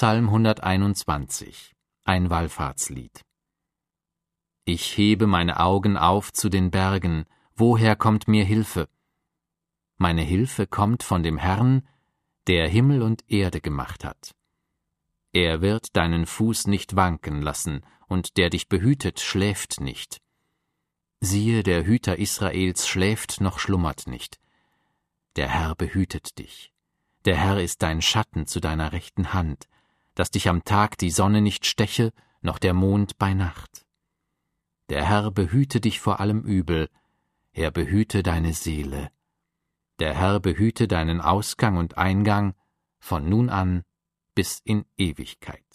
Psalm 121, ein Wallfahrtslied. Ich hebe meine Augen auf zu den Bergen, woher kommt mir Hilfe? Meine Hilfe kommt von dem Herrn, der Himmel und Erde gemacht hat. Er wird deinen Fuß nicht wanken lassen, und der dich behütet, schläft nicht. Siehe, der Hüter Israels schläft noch schlummert nicht. Der Herr behütet dich. Der Herr ist dein Schatten zu deiner rechten Hand, dass dich am Tag die Sonne nicht steche, noch der Mond bei Nacht. Der Herr behüte dich vor allem Übel, er behüte deine Seele. Der Herr behüte deinen Ausgang und Eingang von nun an bis in Ewigkeit.